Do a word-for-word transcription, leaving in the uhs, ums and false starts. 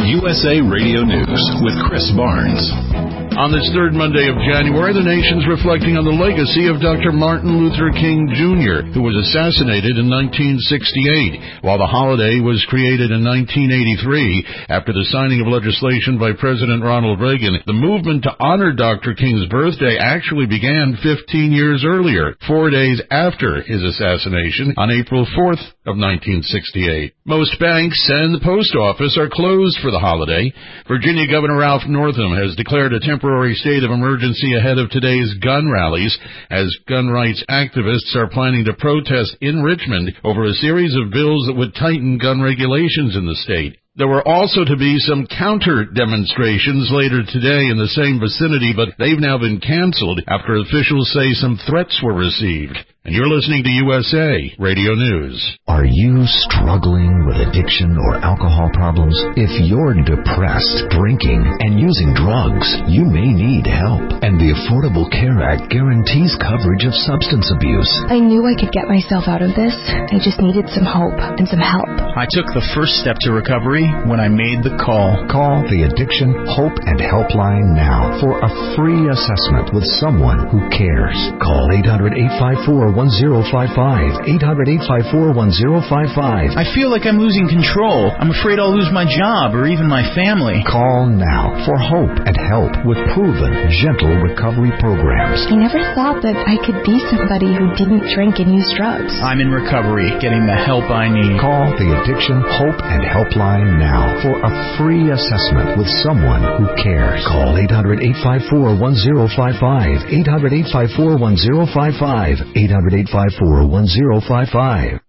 U S A Radio News with Chris Barnes. On this third Monday of January, the nation's reflecting on the legacy of Doctor Martin Luther King Junior, who was assassinated in nineteen sixty-eight, while the holiday was created in nineteen eighty-three. After the signing of legislation by President Ronald Reagan, the movement to honor Doctor King's birthday actually began fifteen years earlier, four days after his assassination on April fourth of nineteen sixty-eight. Most banks and the post office are closed for the holiday. Virginia Governor Ralph Northam has declared a temporary state of emergency ahead of today's gun rallies, as gun rights activists are planning to protest in Richmond over a series of bills that would tighten gun regulations in the state. There were also to be some counter-demonstrations later today in the same vicinity, but they've now been canceled after officials say some threats were received. And you're listening to U S A Radio News. Are you struggling with addiction or alcohol problems? If you're depressed, drinking, and using drugs, you may need help. And the Affordable Care Act guarantees coverage of substance abuse. I knew I could get myself out of this. I just needed some hope and some help. I took the first step to recovery when I made the call. Call the Addiction Hope and Helpline now for a free assessment with someone who cares. Call eight hundred, eight five four, one zero five five. eight hundred, eight five four, one zero five five. I feel like I'm losing control. I'm afraid I'll lose my job or even my family. Call now for hope and help with proven, gentle recovery programs. I never thought that I could be somebody who didn't drink and use drugs. I'm in recovery, getting the help I need. Call the Addiction Hope and Helpline now for a free assessment with someone who cares. Call eight hundred, eight five four, one zero five five. eight hundred, eight five four, one zero five five. eight hundred, eight five four, one zero five five.